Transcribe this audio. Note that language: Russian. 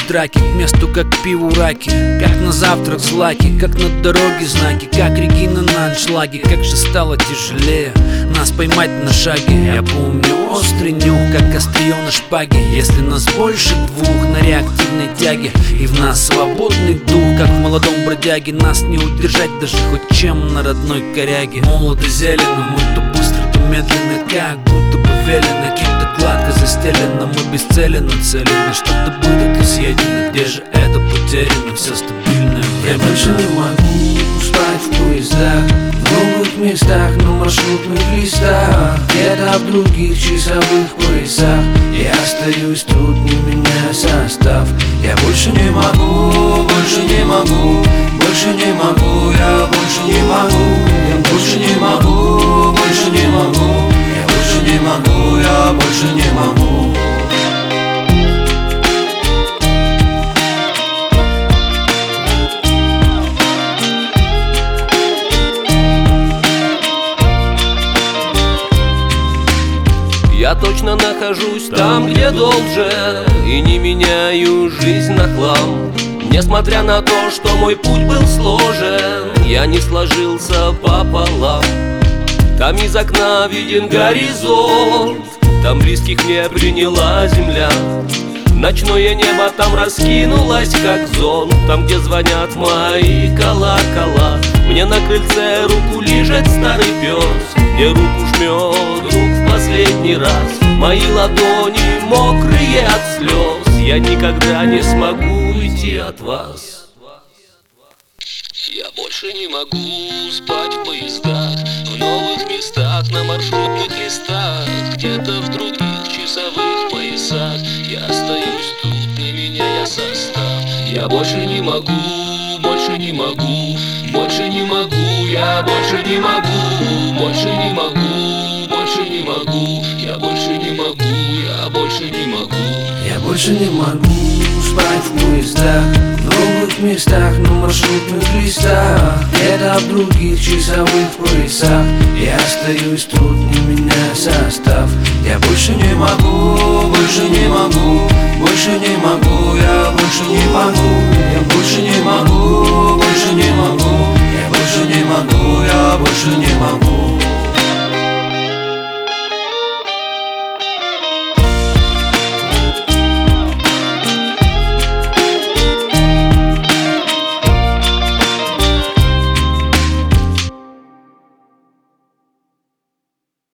драки, к месту как к пиву раки, как на завтрак злаки, как на дороге знаки, как Регина на аншлаге. Как же стало тяжелее нас поймать на шаге. Я помню острый нюх, как острие на шпаге. Если нас больше двух на реактивной тяге, и в нас свободный дух, как в молодом бродяге, нас не удержать даже хоть чем на родной коряге. Молодо зелено, мы то быстро, то медленно, как будто бы велено, кем-то гладко застелено. Мы бесцельно нацелены, что-то будет изъедено. Где же это потеряно, все стабильное время? Я больше не могу спать в поездах, в новых местах, на маршрутных листах, где-то в других часовых поясах. Я остаюсь тут, не меняя состав. Я больше не могу, больше не могу, больше не могу, я больше не могу, я больше не могу, больше не могу, я больше не могу, я больше не могу. Я точно нахожусь там, где должен, и не меняю жизнь на хлам. Несмотря на то, что мой путь был сложен, я не сложился пополам. Там из окна виден горизонт, там близких мне приняла земля. Ночное небо там раскинулось, как зонт, там, где звонят мои колокола. Мне на крыльце руку лижет старый пес, мне руку жмет друг в последний раз. Мои ладони мокрые от слез, я никогда не смогу уйти от вас. Я больше не могу спать в поездах, в новых местах, на маршрутных листах, где-то в других часовых поясах. Я остаюсь тут, не меняя состав. Я больше не могу, больше не могу, больше не могу, я больше не могу, больше не могу, больше не могу, я больше не могу, я больше не могу. Я больше не могу спать в поездах, в новых местах, на маршрутных листах, где-то в других часовых поясах. Я остаюсь тут, не меняя состав. Я больше не могу, больше не могу, больше не могу, я больше не могу,